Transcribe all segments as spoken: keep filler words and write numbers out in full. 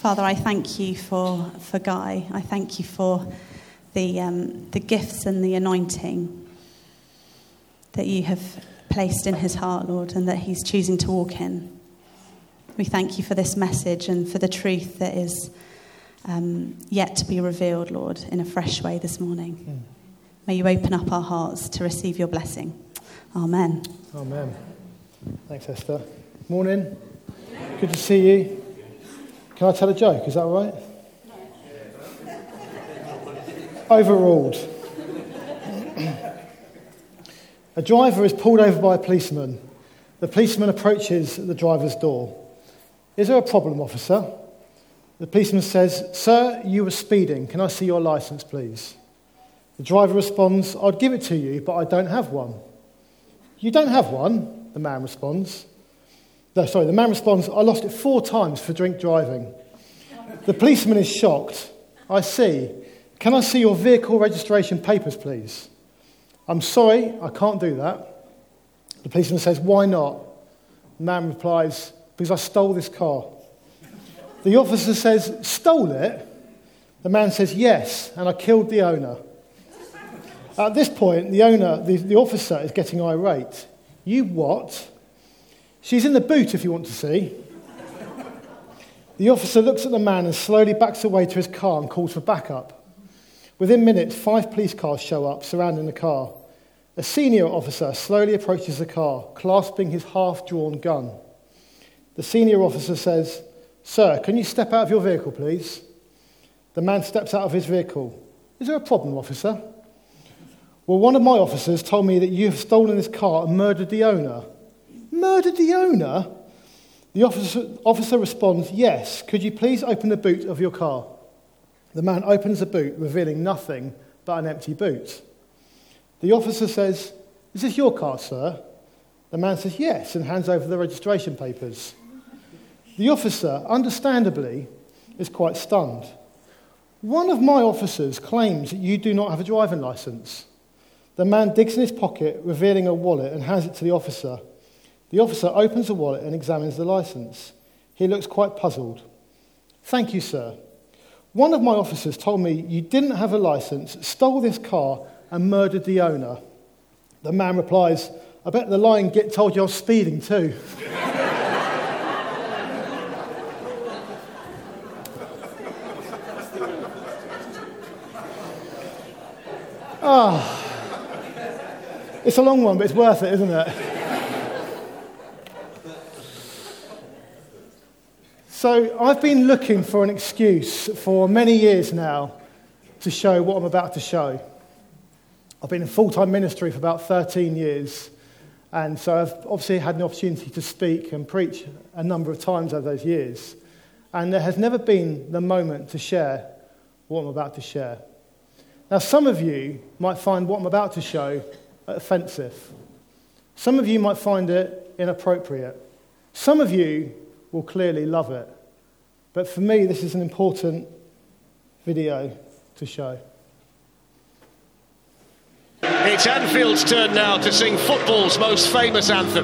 Father, I thank you for, for Guy. I thank you for the um, the gifts and the anointing that you have placed in his heart, Lord, and that he's choosing to walk in. We thank you for this message and for the truth that is um, yet to be revealed, Lord, in a fresh way this morning. Mm. May you open up our hearts to receive your blessing. Amen. Amen. Thanks, Esther. Morning. Good to see you. Can I tell a joke? Is that all right? Overruled. A driver is pulled over by a policeman. The policeman approaches the driver's door. Is there a problem, officer? The policeman says, "Sir, you were speeding. Can I see your license, please?" The driver responds, "I'd give it to you, but I don't have one." "You don't have one?" the man responds. No, sorry, the man responds, "I lost it four times for drink driving." The policeman is shocked. "I see. Can I see your vehicle registration papers, please?" "I'm sorry, I can't do that." The policeman says, "Why not?" The man replies, "Because I stole this car." The officer says, "Stole it?" The man says, "Yes, and I killed the owner." At this point, the owner, the, the officer is getting irate. "You what?" "She's in the boot if you want to see." The officer looks at the man and slowly backs away to his car and calls for backup. Within minutes, five police cars show up, surrounding the car. A senior officer slowly approaches the car, clasping his half-drawn gun. The senior officer says, "Sir, can you step out of your vehicle, please?" The man steps out of his vehicle. "Is there a problem, officer?" "Well, one of my officers told me that you have stolen this car and murdered the owner." "Murdered the owner?" The officer, officer responds, "Yes. Could you please open the boot of your car?" The man opens the boot, revealing nothing but an empty boot. The officer says, "Is this your car, sir?" The man says, "Yes," and hands over the registration papers. The officer, understandably, is quite stunned. "One of my officers claims that you do not have a driving licence." The man digs in his pocket, revealing a wallet, and hands it to the officer. The officer opens the wallet and examines the licence. He looks quite puzzled. "Thank you, sir. One of my officers told me you didn't have a licence, stole this car, and murdered the owner." The man replies, "I bet the lying git told you I was speeding too." Ah, it's a long one, but it's worth it, isn't it? So I've been looking for an excuse for many years now to show what I'm about to show. I've been in full-time ministry for about thirteen years, and so I've obviously had an opportunity to speak and preach a number of times over those years, and there has never been the moment to share what I'm about to share. Now, some of you might find what I'm about to show offensive. Some of you might find it inappropriate. Some of you will clearly love it. But for me, this is an important video to show. It's Anfield's turn now to sing football's most famous anthem.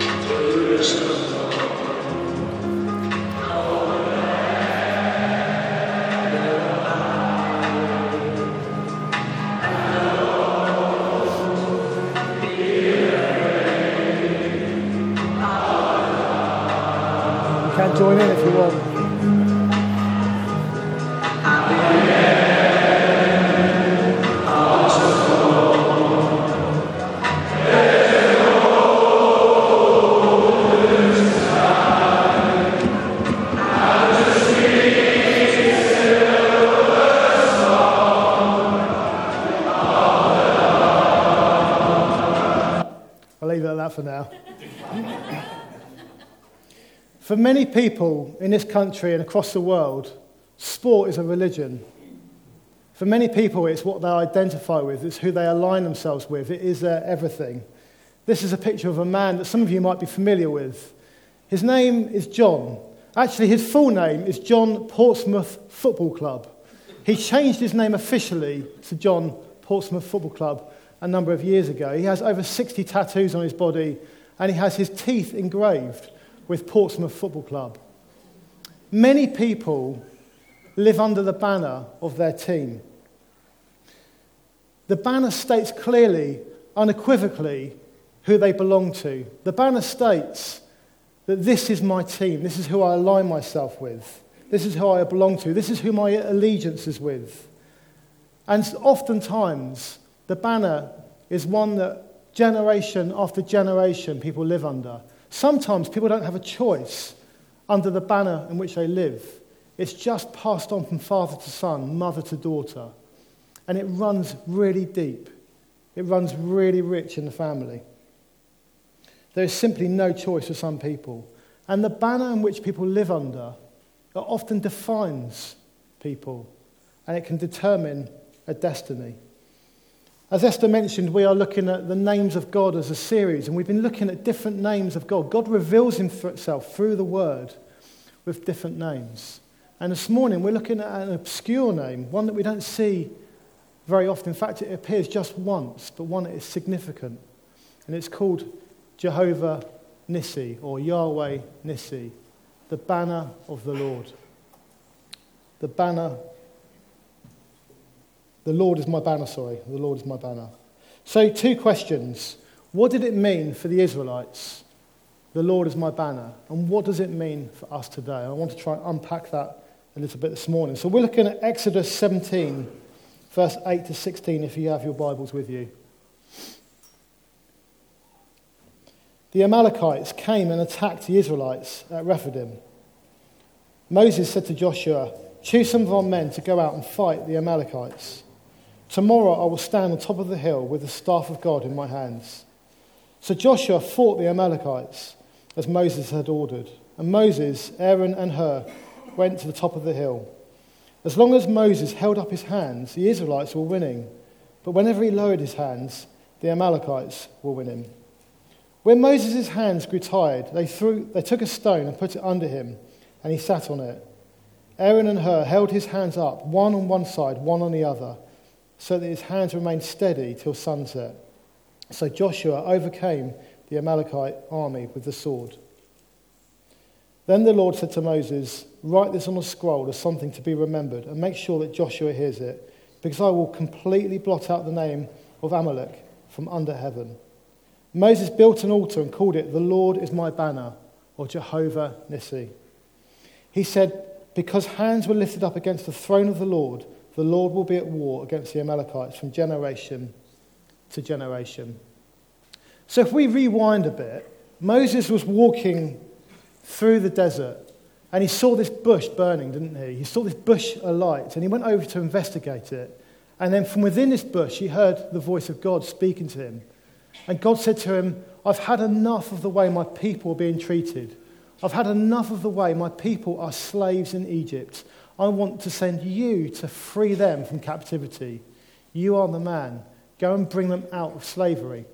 You can join in if you want. For now. For many people in this country and across the world, sport is a religion. For many people, it's what they identify with, it's who they align themselves with, it is their everything. This is a picture of a man that some of you might be familiar with. His name is John. Actually, his full name is John Portsmouth Football Club. He changed his name officially to John Portsmouth Football Club a number of years ago. He has over sixty tattoos on his body, and he has his teeth engraved with Portsmouth Football Club. Many people live under the banner of their team. The banner states clearly, unequivocally, who they belong to. The banner states that this is my team, this is who I align myself with, this is who I belong to, this is who my allegiance is with. And oftentimes, the banner is one that generation after generation people live under. Sometimes people don't have a choice under the banner in which they live. It's just passed on from father to son, mother to daughter. And it runs really deep. It runs really rich in the family. There is simply no choice for some people. And the banner in which people live under often defines people, and it can determine a destiny. As Esther mentioned, we are looking at the names of God as a series, and we've been looking at different names of God. God reveals himself through the Word with different names. And this morning we're looking at an obscure name, one that we don't see very often. In fact, it appears just once, but one that is significant. And it's called Jehovah Nissi, or Yahweh Nissi, the banner of the Lord. The banner, the Lord is my banner, sorry, the Lord is my banner. So, two questions. What did it mean for the Israelites? The Lord is my banner. And what does it mean for us today? I want to try and unpack that a little bit this morning. So we're looking at Exodus seventeen, verse eight to sixteen, if you have your Bibles with you. The Amalekites came and attacked the Israelites at Rephidim. Moses said to Joshua, "Choose some of our men to go out and fight the Amalekites. Tomorrow I will stand on top of the hill with the staff of God in my hands." So Joshua fought the Amalekites as Moses had ordered. And Moses, Aaron and Hur went to the top of the hill. As long as Moses held up his hands, the Israelites were winning. But whenever he lowered his hands, the Amalekites were winning. When Moses' hands grew tired, they, threw, they took a stone and put it under him, and he sat on it. Aaron and Hur held his hands up, one on one side, one on the other, so that his hands remained steady till sunset. So Joshua overcame the Amalekite army with the sword. Then the Lord said to Moses, "Write this on a scroll as something to be remembered, and make sure that Joshua hears it, because I will completely blot out the name of Amalek from under heaven." Moses built an altar and called it, "The Lord is my banner," or Jehovah Nissi. He said, "Because hands were lifted up against the throne of the Lord, the Lord will be at war against the Amalekites from generation to generation." So if we rewind a bit, Moses was walking through the desert and he saw this bush burning, didn't he? He saw this bush alight and he went over to investigate it. And then from within this bush, he heard the voice of God speaking to him. And God said to him, "I've had enough of the way my people are being treated. I've had enough of the way my people are slaves in Egypt. I want to send you to free them from captivity. You are the man. Go and bring them out of slavery."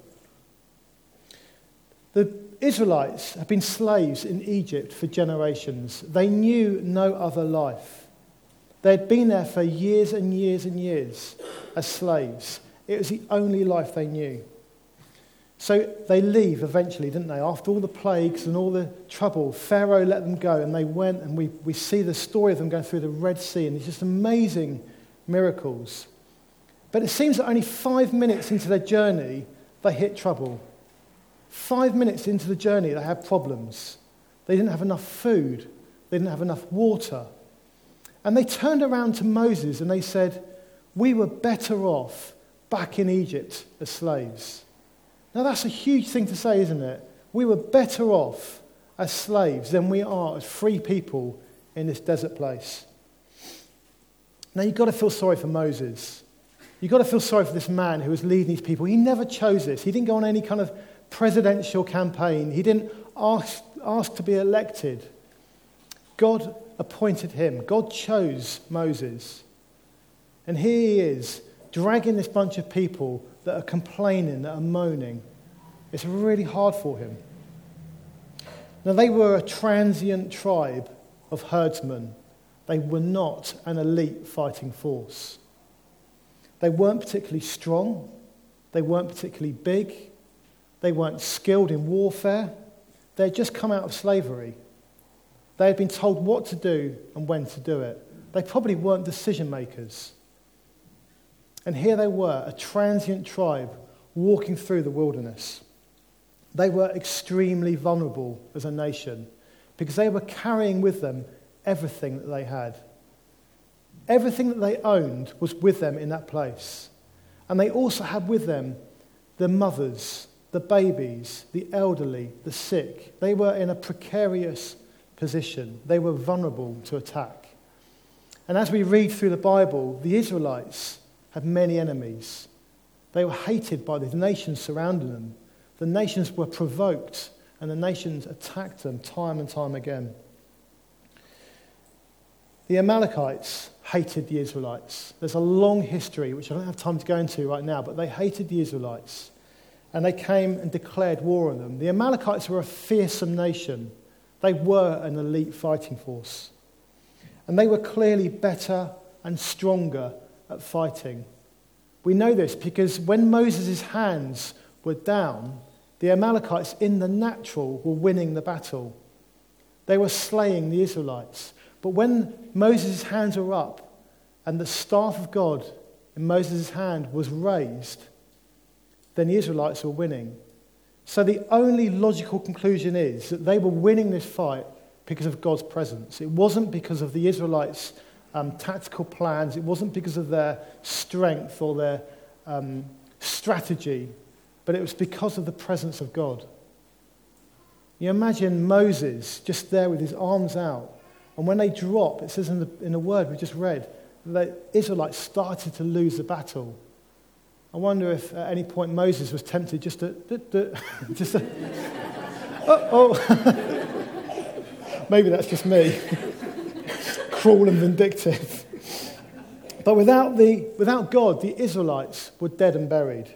The Israelites have been slaves in Egypt for generations. They knew no other life. They had been there for years and years and years as slaves. It was the only life they knew. So they leave eventually, didn't they? After all the plagues and all the trouble, Pharaoh let them go, and they went, and we, we see the story of them going through the Red Sea, and it's just amazing miracles. But it seems that only five minutes into their journey, they hit trouble. Five minutes into the journey, they had problems. They didn't have enough food. They didn't have enough water. And they turned around to Moses and they said, "We were better off back in Egypt as slaves." Now that's a huge thing to say, isn't it? We were better off as slaves than we are as free people in this desert place. Now you've got to feel sorry for Moses. You've got to feel sorry for this man who was leading these people. He never chose this. He didn't go on any kind of presidential campaign. He didn't ask, ask to be elected. God appointed him. God chose Moses. And here he is, dragging this bunch of people that are complaining, that are moaning. It's really hard for him. Now, they were a transient tribe of herdsmen. They were not an elite fighting force. They weren't particularly strong. They weren't particularly big. They weren't skilled in warfare. They had just come out of slavery. They had been told what to do and when to do it. They probably weren't decision makers. And here they were, a transient tribe walking through the wilderness. They were extremely vulnerable as a nation because they were carrying with them everything that they had. Everything that they owned was with them in that place. And they also had with them the mothers, the babies, the elderly, the sick. They were in a precarious position. They were vulnerable to attack. And as we read through the Bible, the Israelites had many enemies. They were hated by the nations surrounding them. The nations were provoked, and the nations attacked them time and time again. The Amalekites hated the Israelites. There's a long history, which I don't have time to go into right now, but they hated the Israelites. And they came and declared war on them. The Amalekites were a fearsome nation. They were an elite fighting force. And they were clearly better and stronger at fighting. We know this because when Moses' hands were down, the Amalekites in the natural were winning the battle. They were slaying the Israelites. But when Moses' hands were up and the staff of God in Moses' hand was raised, then the Israelites were winning. So the only logical conclusion is that they were winning this fight because of God's presence. It wasn't because of the Israelites' um, tactical plans. It wasn't because of their strength or their um, strategy, but it was because of the presence of God. You imagine Moses just there with his arms out, and when they drop, it says in the, in the word we just read, the Israelites started to lose the battle. I wonder if at any point Moses was tempted just to, just to oh, oh. Maybe that's just me, cruel and vindictive. But without the without God, the Israelites were dead and buried.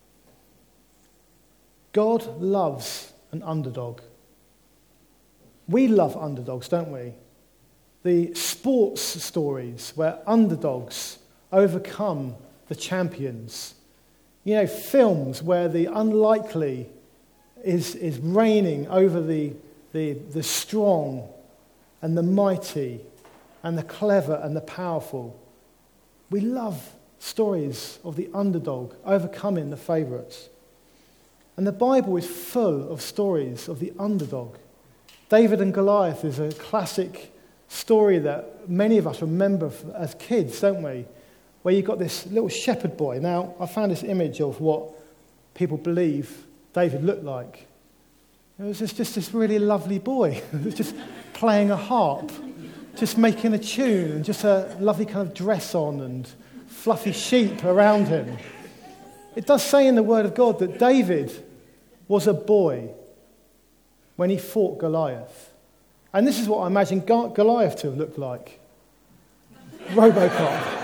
God loves an underdog. We love underdogs, don't we? The sports stories where underdogs overcome the champions. You know, films where the unlikely is, is reigning over the, the, the strong and the mighty and the clever and the powerful. We love stories of the underdog overcoming the favourites. And the Bible is full of stories of the underdog. David and Goliath is a classic story that many of us remember as kids, don't we? Where you've got this little shepherd boy. Now, I found this image of what people believe David looked like. It was just, just this really lovely boy. He was just playing a harp, just making a tune, and just a lovely kind of dress on and fluffy sheep around him. It does say in the Word of God that David was a boy when he fought Goliath. And this is what I imagine Goliath to have looked like. Robocop.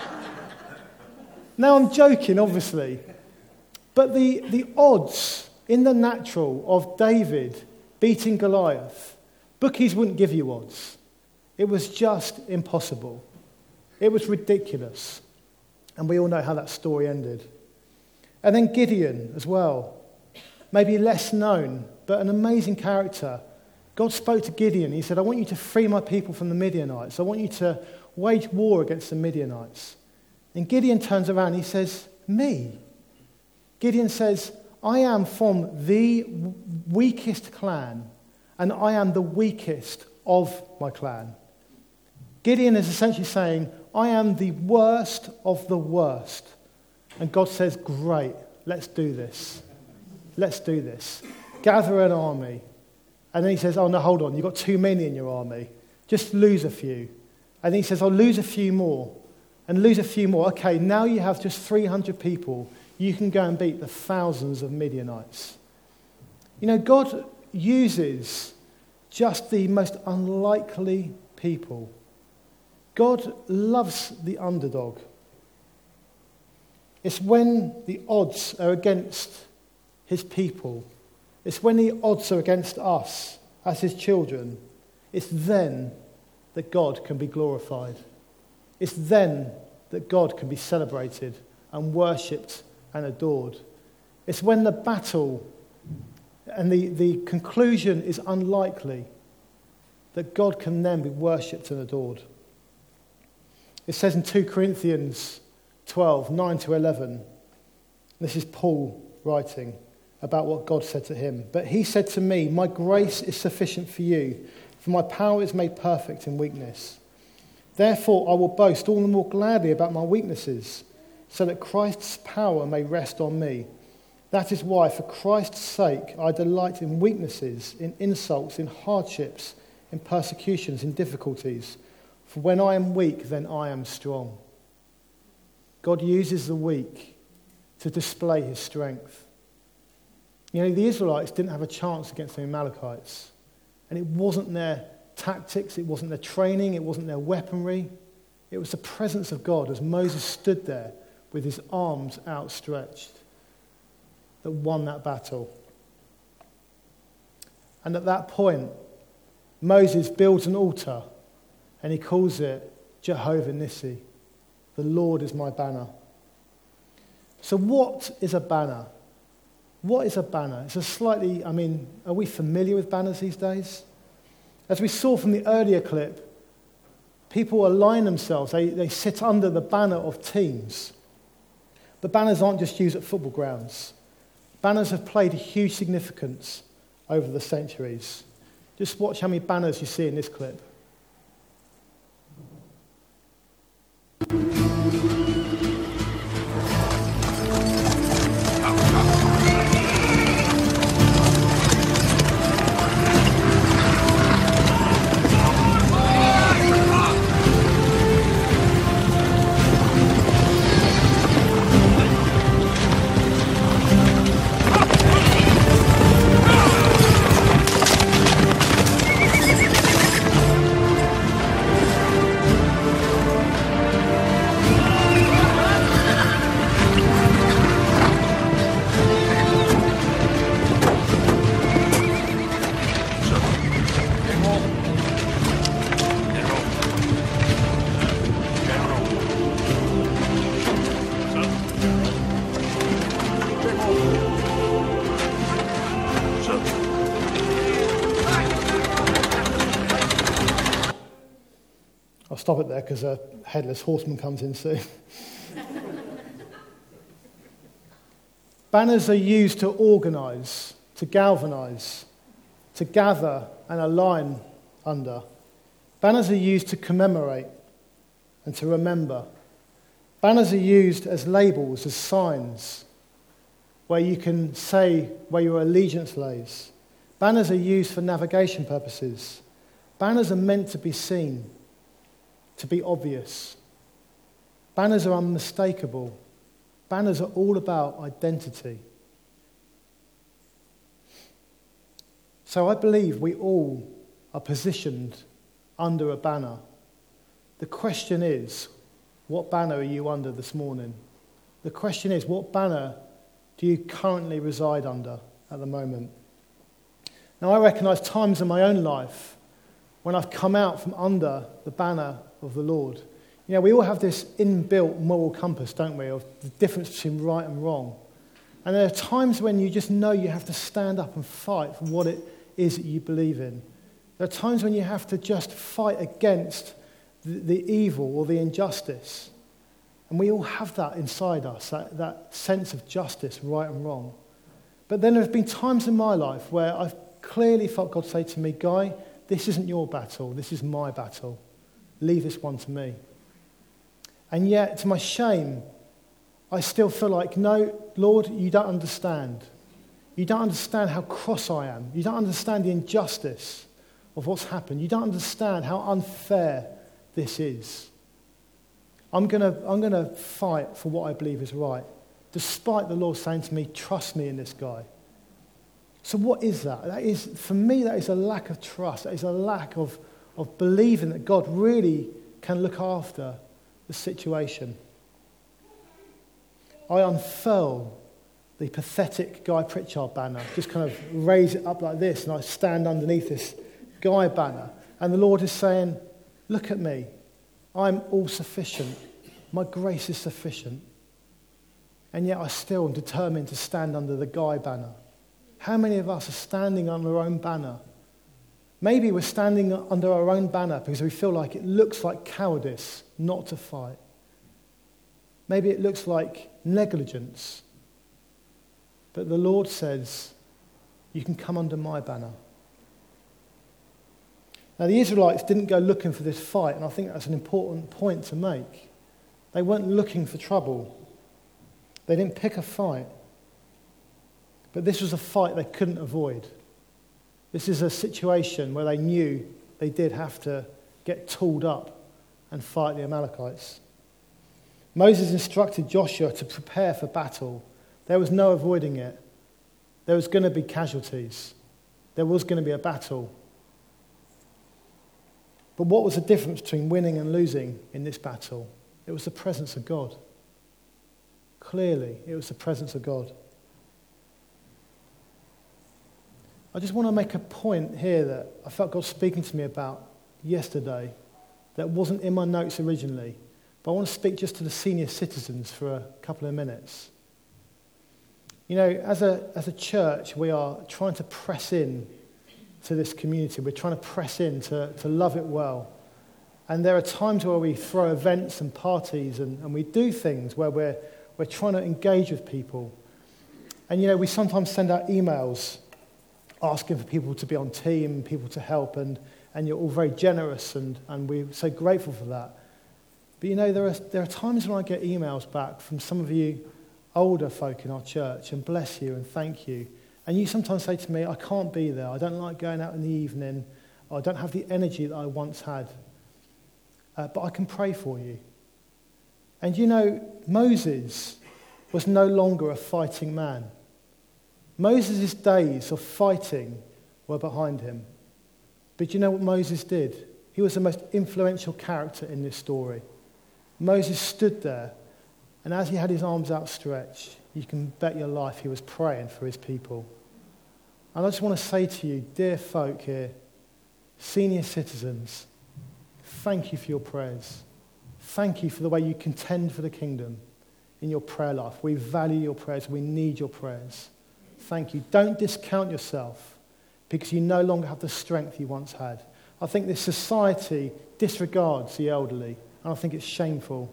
Now I'm joking, obviously. But the, the odds in the natural of David beating Goliath, bookies wouldn't give you odds. It was just impossible. It was ridiculous. And we all know how that story ended. And then Gideon as well. Maybe less known, but an amazing character. God spoke to Gideon. He said, I want you to free my people from the Midianites. I want you to wage war against the Midianites. And Gideon turns around and he says, me? Gideon says, I am from the weakest clan, and I am the weakest of my clan. Gideon is essentially saying, I am the worst of the worst. And God says, great, let's do this. Let's do this. Gather an army. And then he says, oh, no, hold on, you've got too many in your army. Just lose a few. And then he says, I'll lose a few more. And lose a few more. Okay, now you have just three hundred people. You can go and beat the thousands of Midianites. You know, God uses just the most unlikely people. God loves the underdog. It's when the odds are against his people. It's when the odds are against us as his children. It's then that God can be glorified. It's then that God can be celebrated and worshipped and adored. It's when the battle and the, the conclusion is unlikely that God can then be worshipped and adored. It says in two Corinthians twelve, nine to eleven, this is Paul writing about what God said to him. But he said to me, my grace is sufficient for you, for my power is made perfect in weakness. Therefore I will boast all the more gladly about my weaknesses, so that Christ's power may rest on me. That is why, for Christ's sake, I delight in weaknesses, in insults, in hardships, in persecutions, in difficulties. For when I am weak, then I am strong. God uses the weak to display his strength. You know, the Israelites didn't have a chance against the Amalekites. And it wasn't their tactics, it wasn't their training, it wasn't their weaponry. It was the presence of God as Moses stood there with his arms outstretched that won that battle. And at that point, Moses builds an altar and he calls it Jehovah Nissi. The Lord is my banner. So what is a banner? What is a banner? It's a slightly, I mean, are we familiar with banners these days? As we saw from the earlier clip, people align themselves. They, they sit under the banner of teams. But banners aren't just used at football grounds. Banners have played a huge significance over the centuries. Just watch how many banners you see in this clip. I'll stop it there because a headless horseman comes in soon. Banners are used to organise, to galvanise, to gather and align under. Banners are used to commemorate and to remember. Banners are used as labels, as signs, where you can say where your allegiance lays. Banners are used for navigation purposes. Banners are meant to be seen, to be obvious. Banners are unmistakable. Banners are all about identity. So I believe we all are positioned under a banner. The question is, what banner are you under this morning? The question is, what banner do you currently reside under at the moment? Now, I recognise times in my own life when I've come out from under the banner of the Lord. You know, we all have this inbuilt moral compass, don't we, of the difference between right and wrong. And there are times when you just know you have to stand up and fight for what it is that you believe in. There are times when you have to just fight against the, the evil or the injustice. And we all have that inside us, that, that sense of justice, right and wrong. But then there have been times in my life where I've clearly felt God say to me, Guy, this isn't your battle, this is my battle. Leave this one to me. And yet, to my shame, I still feel like, no, Lord, you don't understand. You don't understand how cross I am. You don't understand the injustice of what's happened. You don't understand how unfair this is. I'm going to I'm going to fight for what I believe is right, despite the Lord saying to me, trust me in this guy. So what is that? That is, for me, that is a lack of trust. That is a lack of, of believing that God really can look after the situation. I unfurl the pathetic Guy Pritchard banner, just kind of raise it up like this, and I stand underneath this Guy banner. And the Lord is saying, look at me. I'm all sufficient. My grace is sufficient. And yet I still am determined to stand under the Guy banner. How many of us are standing under our own banner Maybe we're standing under our own banner because we feel like it looks like cowardice not to fight. Maybe it looks like negligence. But the Lord says, you can come under my banner. Now, the Israelites didn't go looking for this fight, and I think that's an important point to make. They weren't looking for trouble. They didn't pick a fight. But this was a fight they couldn't avoid. This is a situation where they knew they did have to get tooled up and fight the Amalekites. Moses instructed Joshua to prepare for battle. There was no avoiding it. There was going to be casualties. There was going to be a battle. But what was the difference between winning and losing in this battle? It was the presence of God. Clearly, it was the presence of God. I just want to make a point here that I felt God speaking to me about yesterday that wasn't in my notes originally, but I want to speak just to the senior citizens for a couple of minutes. You know, as a as a church, we are trying to press in to this community. We're trying to press in to, to love it well. And there are times where we throw events and parties and, and we do things where we're we're trying to engage with people. And, you know, we sometimes send out emails asking for people to be on team, people to help, and, and you're all very generous, and, and we're so grateful for that. But, you know, there are, there are times when I get emails back from some of you older folk in our church, and bless you and thank you. And you sometimes say to me, I can't be there. I don't like going out in the evening. Or I don't have the energy that I once had. Uh, but I can pray for you. And you know, Moses was no longer a fighting man. Moses' days of fighting were behind him. But you know what Moses did? He was the most influential character in this story. Moses stood there, and as he had his arms outstretched, you can bet your life he was praying for his people. And I just want to say to you, dear folk here, senior citizens, thank you for your prayers. Thank you for the way you contend for the kingdom in your prayer life. We value your prayers. We need your prayers. Thank you. Don't discount yourself because you no longer have the strength you once had. I think this society disregards the elderly, and I think it's shameful.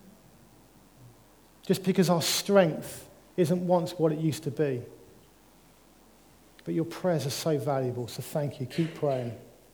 Just because our strength isn't once what it used to be. But your prayers are so valuable, so thank you. Keep praying.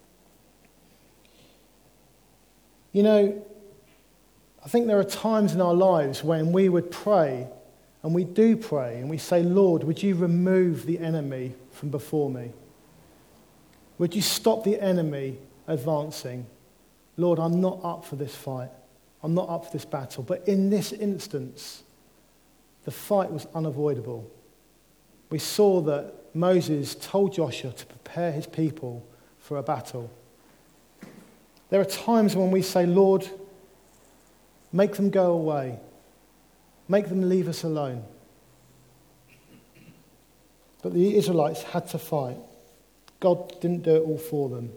You know, I think there are times in our lives when we would pray, and we do pray, and we say, Lord, would you remove the enemy from before me? Would you stop the enemy advancing? Lord, I'm not up for this fight. I'm not up for this battle. But in this instance, the fight was unavoidable. We saw that Moses told Joshua to prepare his people for a battle. There are times when we say, Lord, make them go away. Make them leave us alone. But the Israelites had to fight. God didn't do it all for them.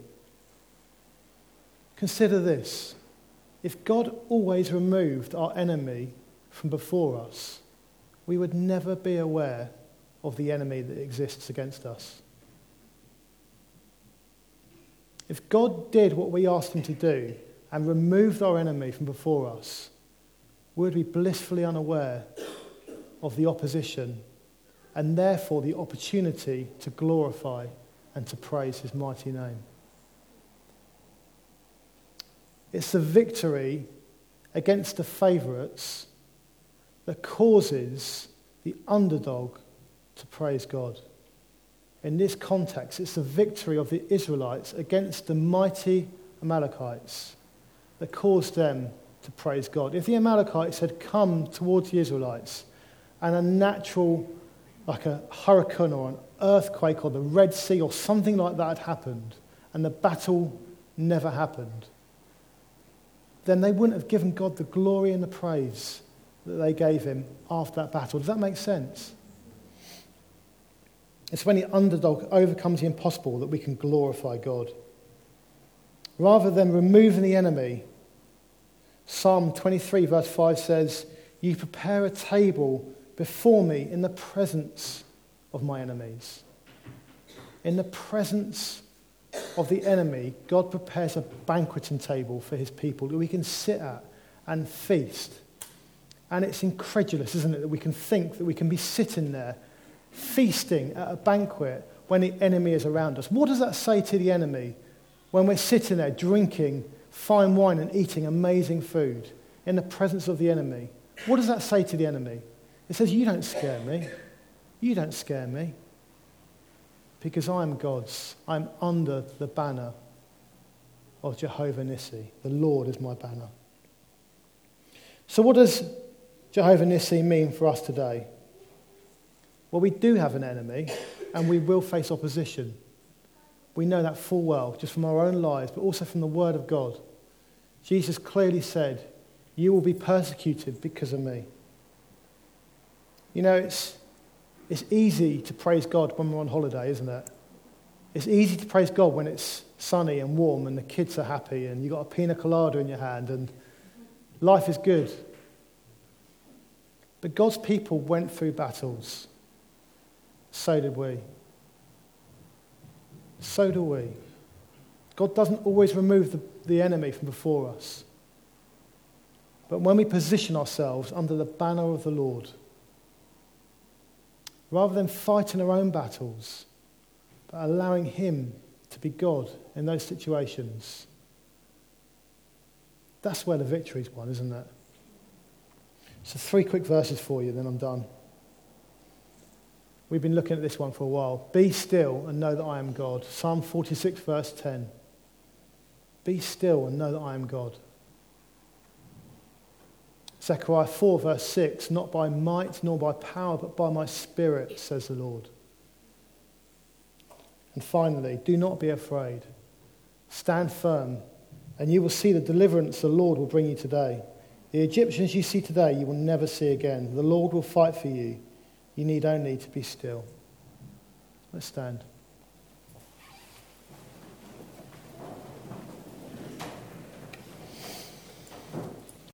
Consider this. If God always removed our enemy from before us, we would never be aware of the enemy that exists against us. If God did what we asked him to do and removed our enemy from before us, we would be blissfully unaware of the opposition and therefore the opportunity to glorify and to praise his mighty name. It's the victory against the favourites that causes the underdog to praise God. In this context, it's the victory of the Israelites against the mighty Amalekites that caused them to praise God. If the Amalekites had come towards the Israelites and a natural, like a hurricane or an earthquake or the Red Sea or something like that had happened and the battle never happened, then they wouldn't have given God the glory and the praise that they gave him after that battle. Does that make sense? It's when the underdog overcomes the impossible that we can glorify God. Rather than removing the enemy, Psalm twenty-three verse five says, you prepare a table before me in the presence of my enemies. In the presence of the enemy, God prepares a banqueting table for his people that we can sit at and feast. And it's incredulous, isn't it, that we can think that we can be sitting there feasting at a banquet when the enemy is around us. What does that say to the enemy when we're sitting there drinking fine wine and eating amazing food in the presence of the enemy? What does that say to the enemy? It says, you don't scare me. You don't scare me. Because I am God's. I'm under the banner of Jehovah Nissi. The Lord is my banner. So what does Jehovah Nissi mean for us today? Well, we do have an enemy, and we will face opposition. We know that full well, just from our own lives, but also from the Word of God. Jesus clearly said, you will be persecuted because of me. You know, it's, it's easy to praise God when we're on holiday, isn't it? It's easy to praise God when it's sunny and warm and the kids are happy and you've got a pina colada in your hand and life is good. But God's people went through battles. So did we. So do we. God doesn't always remove the, the enemy from before us. But when we position ourselves under the banner of the Lord, rather than fighting our own battles, but allowing him to be God in those situations, that's where the victory's won, isn't it? So three quick verses for you, then I'm done. We've been looking at this one for a while. Be still and know that I am God. Psalm forty-six, verse ten. Be still and know that I am God. Zechariah four, verse six. Not by might nor by power, but by my Spirit, says the Lord. And finally, do not be afraid. Stand firm, and you will see the deliverance the Lord will bring you today. The Egyptians you see today, you will never see again. The Lord will fight for you. You need only to be still. Let's stand.